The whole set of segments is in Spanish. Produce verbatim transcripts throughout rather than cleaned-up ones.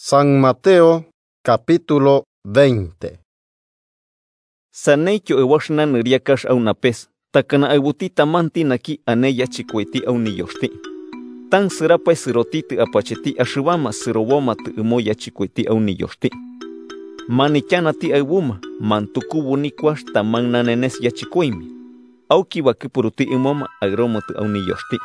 San Mateo, capítulo veinte. Sanecho ewashna niriakash aunapes, takana aibutita mantinaki aneya chikueti auniyoshti. Tan sirapa sirotiti apacheti ashibama siroboma tu imoya chikueti auniyoshti. Manichanati aibuma, mantukubu nikwash tamang nanenes yachikuimi. Auki bakipuruti imoma agroma tu auniyoshti.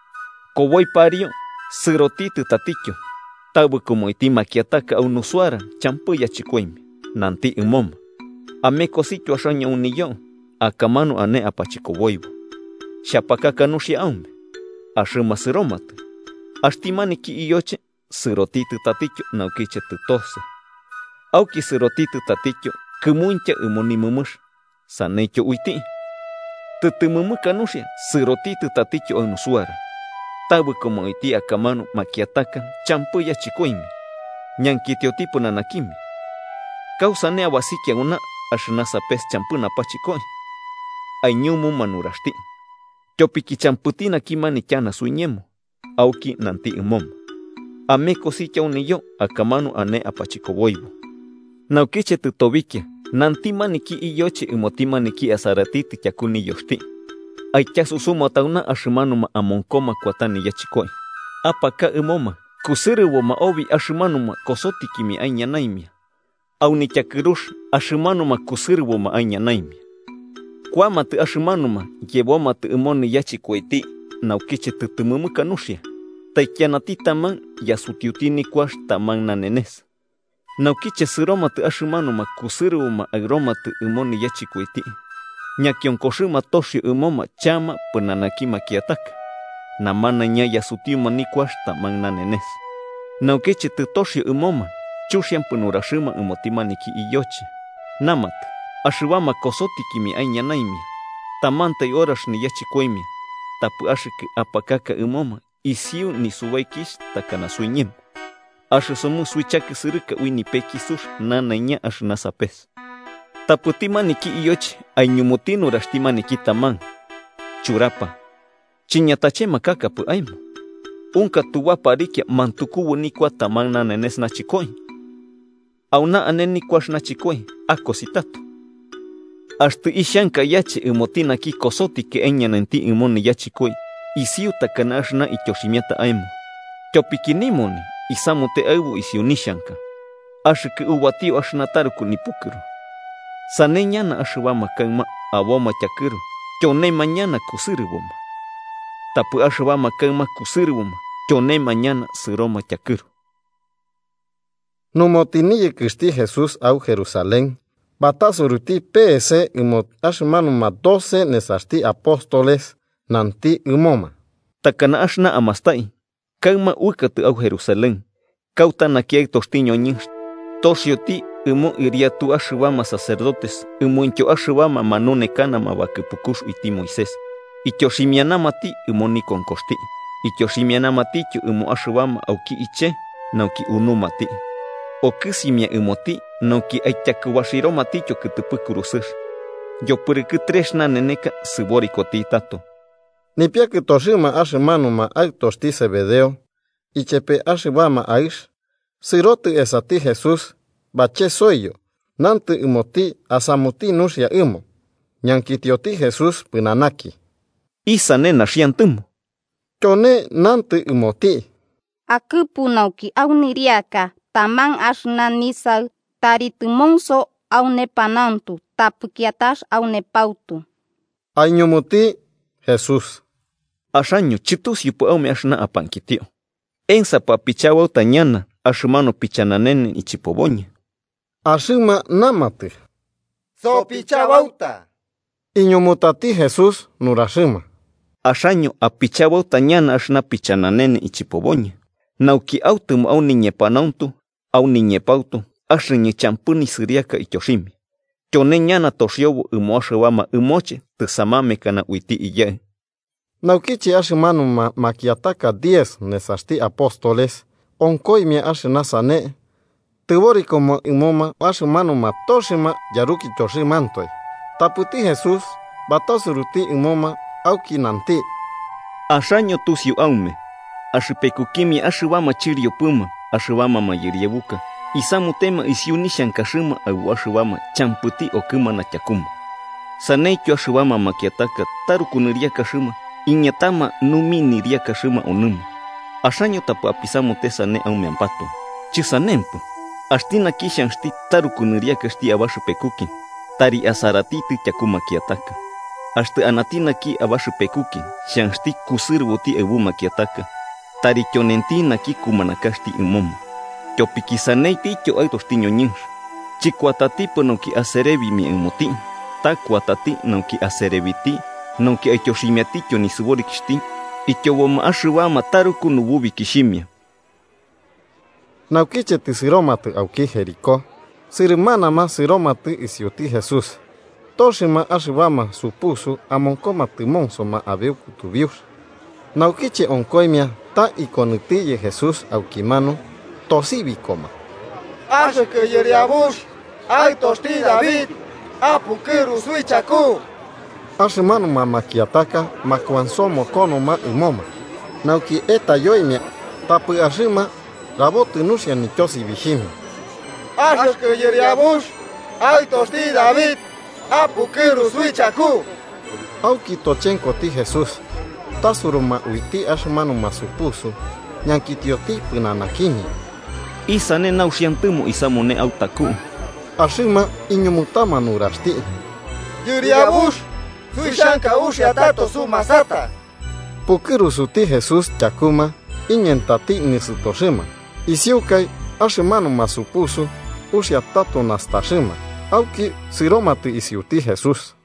Koboy pario, sirotiti taticho. Tabu como iti makiataka aunusuara, champu yachikuimi. Nanti imoma. Ameko sitio ashaña uniyo, akamanu ane apachikoboibo. Shapakaka nushi aume. Ashima siromate. Ashtimani ki iyoche, sirotiti taticho naukiche tutose. Auki sirotiti taticho, kumuncha imonimumush, sanecho uiti. Tutimumuka nushi, sirotiti taticho aunusuara. Tabu como iti akamanu makiataka, champu yachikuimi. Nyankitiotipo nanakimi. Kausane abasikia una ashnasa pes champuna pachikoi. Ainyumu manurashti. Chopiki champutina kimani chana suiñemo. Auki nanti imom. Ameko sicha uniyo akamanu ane apachikoboibo. Naukiche tutobikia. Nanti maniki iyoche imotimaniki asaratiti chakuni yoshti. Aichasu sumo tauna ashimanuma amonkoma kwatani yachikoi. Apaka imoma. Kusiriwo maobi ashimanuma kosotiki mi ainyanaimia. Aunichakirush ashimanuma kusirwoma añanaimia. Kwamati ashimanuma yebomati imoni yachikueti naukiche tutumumuka nushia. Taikianati taman yasutiutini kwash taman nanenes. Naukiche siromati ashimanuma kusirwoma agromati imoni yachikueti. Ñakionkoshima toshio imoma chama punanakima kiataka. Namana nya yasutiuma ni kwash taman nanenes. Naukiche tutoshio imoma. Chushian punurashima imotimaniki iyoche. Namat, ashibama kosotiki mi aiñanaimia. Tamanta y orash ni yachikoimia. Tapu ashiki apakaka imoma. Isiu ni subaikish takana suiñem. Ashisomu suichaki sirika uini pekisush nanaiña ashinasapes. Tapu timaniki iyoche aiñumutinu rashtimaniki taman. Churapa. Chiñatachema kakapu aimo. Unka tuwapa rikia mantukubu nikwa taman nanenes nachikoi. Auna aneni kwashna chikoi, akositato. Hasta ishanka yache emotina ki kosoti ke enyananti imoni yachikoi, isiu takanashna itoshimiata aimo. Chopikinimoni, isamote aibu isiunishanka. Ashike uwatio ashnataruku nipukuru. Sane nyana ashibama kaima aboma chakiru, chone mañana kusiriboma. Tapu ashibama kaima kusiriboma, chone mañana siroma chakiru. Numotiniye Cristi Jesús au Jerusalén, batasuruti P S imot ashmanuma doce nesasti apóstoles nanti imoma. Takana ashna amastai, kauma uikatu au Jerusalén, kauta nakiai tostiño nyinsh, toshioti imo iriatu ashibama sacerdotes, imo incho ashibama manone kanama bakepukush iti Moisés, ichoshimianamati imo nikonkosti, ichoshimianamaticho imo ashibama auki iche, nauki unumati. Okisimia imoti, nauki aichakuwashiro maticho kutupukurusish. Yo purikitreshna neneka siborikoti tato. Nipiaki toshima ashimanuma aitoshti Zebedeo, ichepe ashibama aish, siroti esati Jesús, bache soyo, nanti imoti asamuti nushia imo, nyankitioti Jesús pinanaki. Isa nena shiantumo. Chone nanti imoti. Akupu nauki auniriaka. Tamang ashna nisal taritumonso aune panantu, tapukiatash aune pautu. Aiñumuti Jesús. Ashaño chitus yupo aume ashna apankitio. Ensa papichawa tañana, ashmano pichananene y chipoboña. Ashima namate. So pichawauta. Iñumutati Jesús nurashima. Ashaño apichawa tañana ashna pichananene y chipoboña. Nauki autum au niñe panantu. Au niñe pautu, ashiñe champuni siriaka itoshimi. Chone ñana toshiobu imo ashibama imoche, tsamame kana uiti iye. Naukichi ashimanuma makiataka diez nesasti apóstoles, onkoimia ashinasane. Tibori como imoma ashimanuma toshima yaruki toshimantoi. Taputi Jesús, batasuruti imoma auki nanti. Ashaño tusiu aume. Ashipekukimi ashibama chirio puma. ashibama mayiriebuka. Isamu tema isiuni shankashima au ashibama champuti okuma na chakuma. Saneikyo ashibama makiataka tarukuniria kashima. Iñatama numiniria kashima onuma. Ashaño tapu apisamu te sane au meampato. Chisanempu. Ashtina kishanshti tarukuniria kashti abashu pekuki. Tari asaratiti chakuma kiataka. Ashti anatina ki abashu pekuki. Shanshti kusirbuti ebu makiataka. Tari kyonentina ki kumanakashti imoma. Kyopikisaneiti kyo aitostiño nyinsh. Chikuatatipo no ki aserebi mi emoti. Takuatati no ki aserebiti. No ki aitoshimiati kyo ni subori kishti. Ikyoboma ashibama taruku nububi kishimia. Naukiche tisiromatu auki Jericó. Sirimana ma siromatu isiuti Jesús. Toshima ashibama supusu amonkoma timonso ma abeu kutubius. Naukiche onkoimia ta ikonitiye Jesús aukimano tosibikoma. Ashe que yeriabush, ay tosti David, apukiru suichaku. Ashimano ma makiataka makwansomo kono ma umoma. Nauki eta yoimia tapu ashima rabotu nusia nitosi bishimi. Ashe que yeriabush, ay tosti David, apukiru suichaku. Auki tochenko ti Jesús. Tasuruma uiti ashimano masupusu. Nyankitioti punanakimi. Isane naushiantumu isamone autaku. Ashima inyumutama nurasti. Yeriabush, suishanka ushia tato su masata. Pukiru suti Jesús chakuma inyentati nisutoshima. Isiukai ashimano masupusu ushia tato nastashima. Auki siromatu isiuti Jesús.